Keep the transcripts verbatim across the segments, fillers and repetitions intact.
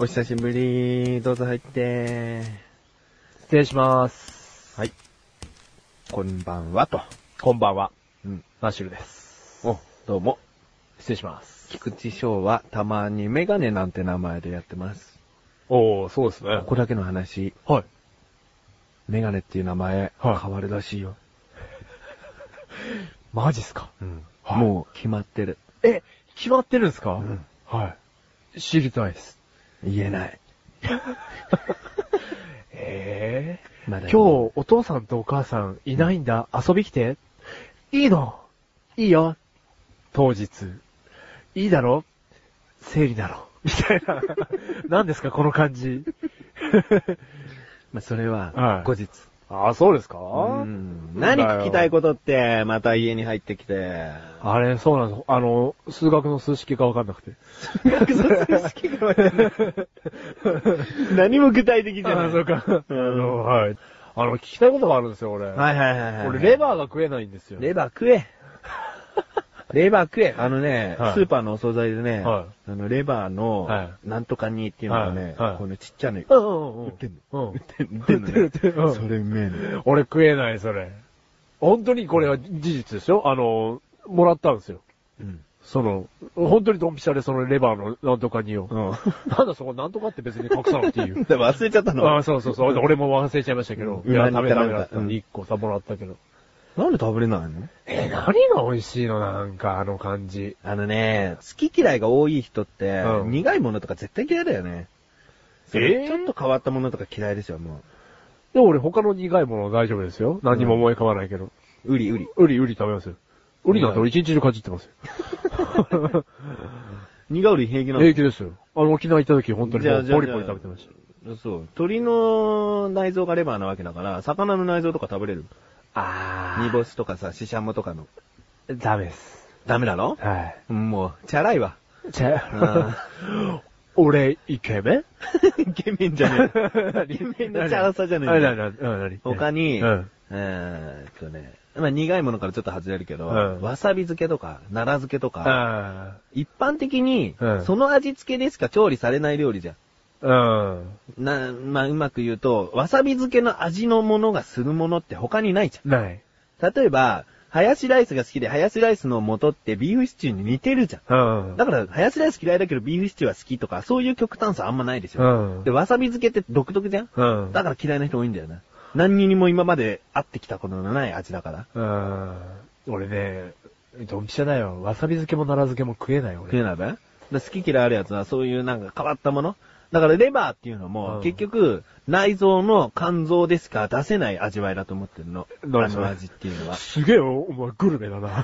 お久しぶり。どうぞ入って。 失礼します。 はい。こんばんはと。 こんばんは。 うん。 マッシュルです。 お、どうも。 失礼します。 菊池翔はたまにメガネなんて名前でやってます。 おー、そうですね。 ここだけの話。 はい。 メガネっていう名前、 はい変わるらしいよ。 マジっすか？ うん。 はいもう決まってる。 え、決まってるんですか？ うん。 はい。知りたいです。 言えない。 えー、 まだ今日お父さんとお母さんいないんだ。遊び来て。いいの？いいよ。当日。いいだろ？生理だろ。みたいな。何ですかこの感じ。 まあ、それははい後日。 ああ、そうですか？ うん。何聞きたいことって、また家に入ってきて。 あれ、そうなんです。あの、数学の数式がわかんなくて。 数学の数式がわかんない。何も具体的じゃない。 あ、そうか。あうんの、はい。あの、聞きたいことがあるんですよ、俺。 はいはいはいはい。 俺、レバーが食えないんですよ。 レバー食え。レバー食え。あのね、 はいスーパーのお惣菜でね、 はあの、レバーのは、 なんとか煮っていうのがね、 はいはいこのちっちゃいの、 うんうんうん。 売ってんうんの。売ってんの。売ってんのね。 売ってる売ってるうんそれうめえの。 俺食えない、それ。本当にこれは事実ですよ。あの、もらったんですよ。 うん。 その、本当にドンピシャでそのレバーのなんとか煮を。 うん。 なんだそこなんとかって別に隠さなくていいよ。 でも忘れちゃったの。 ああ、そうそうそう。俺も忘れちゃいましたけど。 うんいや、食べ裏にダメだったうんんで一個さ、もらったけど。 なんで食べれないのえ、何が美味しいのなんか、あの感じ。 あのね、好き嫌いが多い人って、 うん苦いものとか絶対嫌いだよね。それえーちょっと変わったものとか嫌いですよ、もでも俺他の苦いもの大丈夫ですよ。何にも思い浮かばないけど。 う。ウリウリ。 ウリウリ食べますよ。ウリなんて俺一日中かじってますよ。 苦ウリ平気なの平気ですよ。あの沖縄行った時本当にもうじゃあポリポリ食べてました。 そう。鶏の内臓がレバーなわけだから、魚の内臓とか食べれる。 あ煮干しとかさ、シシャモとかの。 ダメです。 ダメなのはもう、チャラいわ。 い。じゃあ、俺、イケメンイケメンじゃねえ。イケメンのチャラさじゃねえんだよ。 なになに他に、 うん。 えーっとね、まあ苦いものからちょっと外れるけど、 うんわさび漬けとか、奈良漬けとか、 あ一般的に、 うんその味付けでしか調理されない料理じゃん。 あ。うん。 な、まあ、うまく言うと、わさび漬けの味のものがするものって他にないじない。 ゃん。例えば、ハヤシライスが好きで、ハヤシライスの素ってビーフシチューに似てるじゃん。 うん。 だから、ハヤシライス嫌いだけどビーフシチューは好きとか、そういう極端さあんまないでしょ。 うんで、わさび漬けって独特じゃん。 うん。 だから嫌いな人多いんだよな。何にも今まで会ってきたことのない味だから。 うん。俺ね、ドンピシャだよ。わさび漬けも奈良漬けも食えない俺。 食えないべだ好き嫌いあるやつはそういうなんか変わったもの。だからレバーっていうのも、 うん結局、内臓の肝臓でしか出せない味わいだと思ってるの。あ何それの味っていうのは。 すげえよ、お前グルメだな。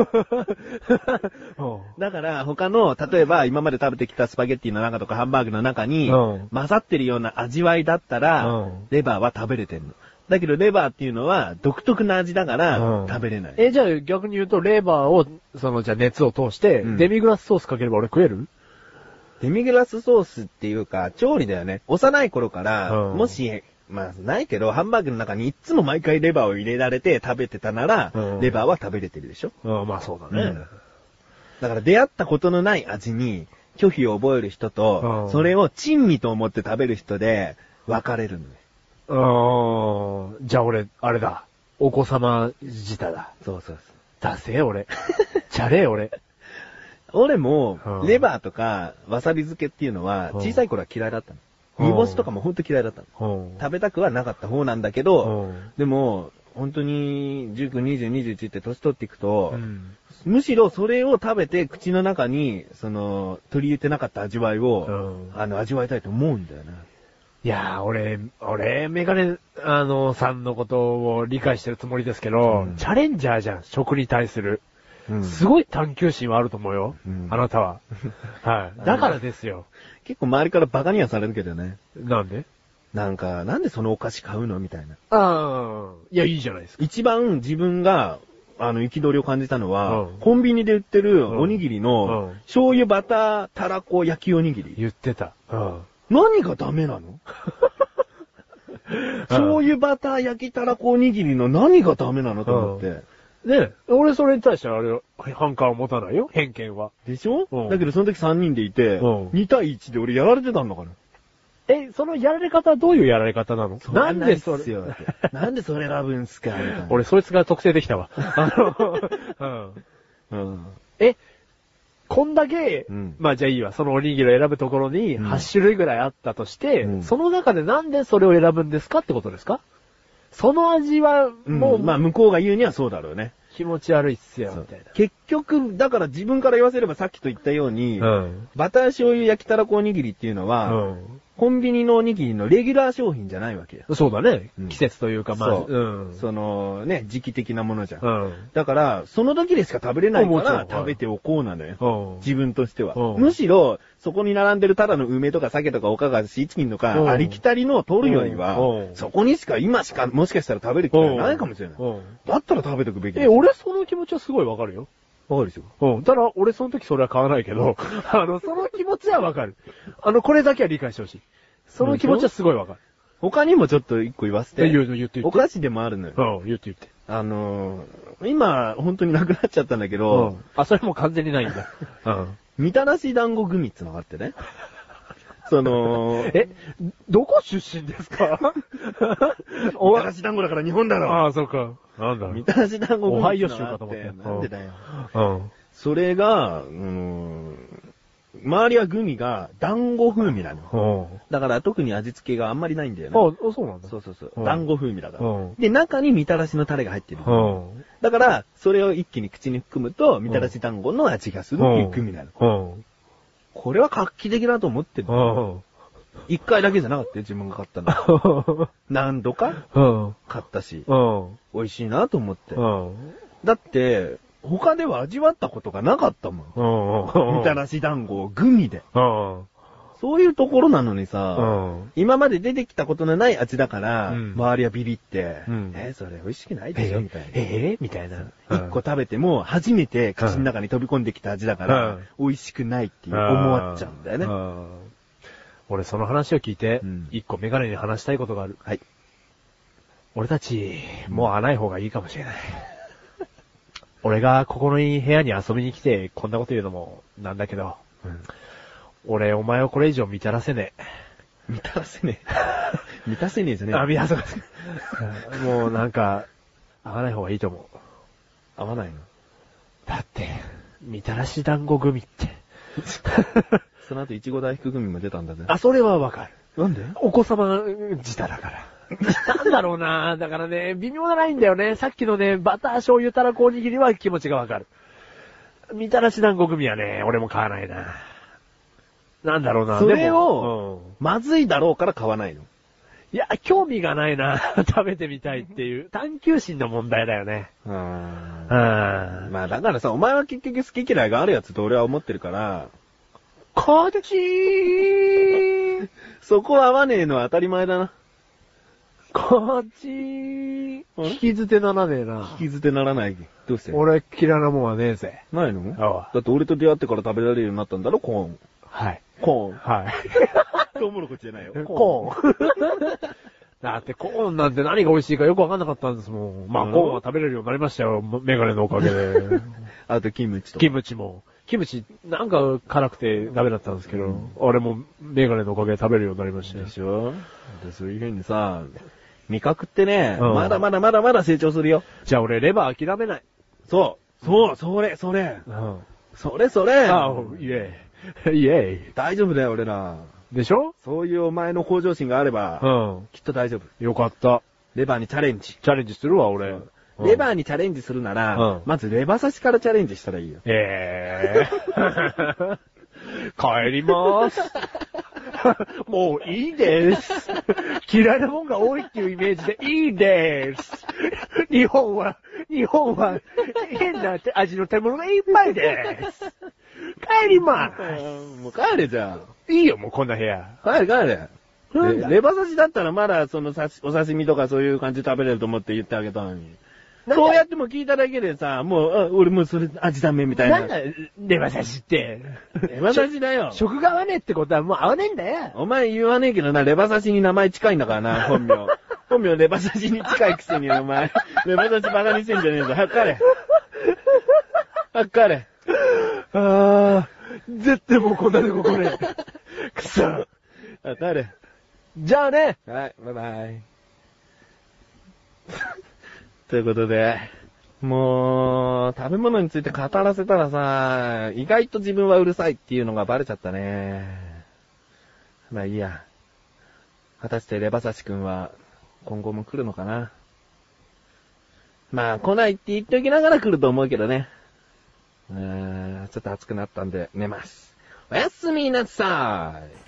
うんだから他の、例えば今まで食べてきたスパゲッティの中とかハンバーグの中に、 うん混ざってるような味わいだったら、 うんレバーは食べれてんの。だけどレバーっていうのは独特な味だからうん食べれない。 え、じゃあ逆に言うと、レバーを、その、じゃあ熱を通して、 うんデミグラスソースかければ俺食える？ デミグラスソースっていうか、調理だよね。幼い頃から、 うんもし、まあ、ないけど、ハンバーグの中にいつも毎回レバーを入れられて食べてたなら、 うんレバーは食べれてるでしょ。 うん、まあそうだね。 うんだから出会ったことのない味に拒否を覚える人と、 うんそれを珍味と思って食べる人で分かれるのね。 うん。じゃあ俺、あれだ。お子様舌だ。 そうそうそう。 ダセえ俺。チャレえ俺。 俺もう、んレバーとかわさび漬けっていうのは、 うん小さい頃は嫌いだったの。 うん煮干しとかもほんと嫌いだったの。 うん。 食べたくはなかった方なんだけど、 うんでも、本当に、じゅうきゅう、にじゅう、にじゅういちって年取っていくと、 うんむしろそれを食べて口の中に、その、取り入れてなかった味わいを、 うんあの、味わいたいと思うんだよな。 いやー、俺、俺、メガネ、あの、さんのことを理解してるつもりですけど、 うんチャレンジャーじゃん、食に対する。 うんすごい探求心はあると思うよ。 うんあなたは。はい。だからですよ。 結構周りからバカにはされるけどね。 なんで？ なんか、なんでそのお菓子買うのみたいな。 ああ、いや、いいじゃないですか。 一番自分が、あの、憤りを感じたのは、 うんコンビニで売ってるおにぎりの、 うん醤油バターたらこ焼きおにぎり。 言ってた。うん。 何がダメなの醤油バター焼きたらこおにぎりの何がダメなのと思って。 ね俺それに対してはあれ、反感を持たないよ、偏見は。 でしょ、 うんだけどその時さんにんでいて、 うんに対いちで俺やられてたんだから。 え、そのやられ方はどういうやられ方なの？なんでそれ、 それなんでそれ選ぶんすかみたいな。 俺そいつが特定できたわ。あの、うん。 うん。 え、こんだけ、 うんまあじゃあいいわ、そのおにぎりを選ぶところにうんはち種類ぐらいあったとして、 うんその中でなんでそれを選ぶんですかってことですか？その味はもう、 うんまあ向こうが言うにはそうだろうね。 気持ち悪いっすよ、 そうみたいな。 結局、だから自分から言わせればさっきと言ったように、 うん。 バター醤油焼きたらこおにぎりっていうのは、 うん。 コンビニのおにぎりのレギュラー商品じゃないわけよ。 そうだね。 うん季節というか、まあ、 そううん。 そのね、時期的なものじゃん。 うん。 だから、その時でしか食べれないかもちろんら食べておこうなのよ。 うん。 自分としては。 うんむしろ、そこに並んでるただの梅とか鮭とかおかがシーチキンとか、 うんありきたりのを取るよりはうん、 そこにしか、今しか、もしかしたら食べる機会ないかもしれない。 うん。 だったら食べとくべきだえ、 よ。 俺その気持ちはすごいわかるよ。 わかるでしょうん。ただ、俺その時それは買わないけど、あの、その気持ちはわかる。あの、これだけは理解してほしい。その気持ちはすごいわかる。 他にもちょっと一個言わせて。 え、言う言って言って。 お菓子でもあるのよ。 うん、言って言って。 あのー、今、本当になくなっちゃったんだけうど、 ん。あ、それもう完全にないんだ。うん。 みたらし団子グミってのがあってね。その、 え、どこ出身ですか？ みたらし団子だから日本だろ。 ああ、そうか。なんだ。 みたらし団子グミオハイオってのがあって州かと思ったよなんでだよ。 うん。 それが、うん、周りはグミが団子風味なの。 うん。 だから特に味付けがあんまりないんだよね。 あ、そうなんだ。 そうそうそうう。ん団子風味だから。 うんで、中にみたらしのタレが入ってる。 うん。 だから、それを一気に口に含むと、みたらし団子の味がするっていうグミなの。 うん。 これは画期的だと思ってる。 うん。 一回だけじゃなかったよ、自分が買ったの。何度かうん。 買ったし、 うん。 美味しいなと思って。 うん。 だって、他では味わったことがなかったもん。 うん。 みたらし団子をグミで。 うん。 そういうところなのにうさ、 ん。 今まで出てきたことのない味だから、 うん周りはビビって、 うんえ、それ美味しくないでしょみたいな。 ええみたいな。 一個食べても、初めて口の中に飛び込んできた味だから、 うん美味しくないっていう思わっちゃうんだよね。 うん俺その話を聞いてうん、 一個メガネに話したいことがある。 はい。 俺たち、もう会わない方がいいかもしれない。俺がここの部屋に遊びに来て、こんなこと言うのもなんだけど、 うん俺、お前をこれ以上満たらせね満たせねえ。満たせねえじゃえ。 ねえ。 あ、満たせねえ。もうなんか、会わない方がいいと思う。 合わないの。 だって、みたらし団子組って。 その後、いちご大福組も出たんだぜ。 あ、それはわかる。 なんでお子様舌だから。なんだろうなだからね、微妙なラインだよね。さっきのね、バター醤油たらこおにぎりは気持ちがわかる。みたらし団子組はね、俺も買わないな。なんだろうな。 それでをも、うんまずいだろうから買わないの。 いや、興味がないな。食べてみたいっていう。探求心の問題だよね。 うん。 うん。 まあだからさ、お前は結局好き嫌いがあるやつと俺は思ってるから、 こっちーそこは合わねえのは当たり前だな。 こっちー聞き捨てならねえな。 引き捨てならない。どうして俺嫌いなもんはねえぜ。 ないのああだって俺と出会ってから食べられるようになったんだろ、コーン。 はい。 コーン。 はい。 トウモロコチじゃないよ。 コーン。だってコーンなんて何が美味しいかよくわかんなかったんですもん。まあ、 うんコーンは食べれるようになりましたよ。メガネのおかげで。 あとキムチと。 キムチも。キムチ、なんか辛くてダメだったんですけど、俺もメガネのおかげで食べるようになりましたよで。しょでそういう風にさ、味覚ってね、 うんまだまだまだまだ成長するよ。 じゃあ俺レバー諦めない。 そう。そう、それ、それ。 うん。 それそれ。 あ、イェイ。イェイ。 大丈夫だよ、俺ら。 でしょそういうお前の向上心があれば、 うん。 きっと大丈夫。 よかった。 レバーにチャレンジ。 チャレンジするわ、俺。 レバーーにチャレンジするなら、 うんまずレバ刺しからチャレンジしたらいいよ。 えー。帰りまーす。もういいです。嫌いなもんが多いっていうイメージでいいです。日本は、日本は変な味の食べ物がいっぱいです。帰りまーもう帰れじゃん。 す。いいよ、もうこんな部屋。 帰れ帰れ。 なんだレレバ刺しだったらまだその刺しお刺身とかそういう感じで食べれると思って言ってあげたのに。そうやっても聞いただけでさ、もう、あ俺もうそれ味ダメみたいな。 なんだ、レバ刺しって。 レバ刺しだよ。 食が合わねえってことはもう合わねえんだよ。 お前言わねえけどな、レバ刺しに名前近いんだからな、本名。 本名レバ刺しに近いくせにお前、レバ刺しバカにしてんじゃねえぞ。測れ。測れ。 あー、絶対もうこんなでここね。くそ。 測れ。 じゃあね。 はい、バイバイ。ということで、もう、食べ物について語らせたらさ、意外と自分はうるさいっていうのがバレちゃったね。まあいいや。果たしてレバ刺しくんは今後も来るのかな。まあ来ないって言っておきながら来ると思うけどね。うーん、ちょっと暑くなったんで寝ます。おやすみなさーい。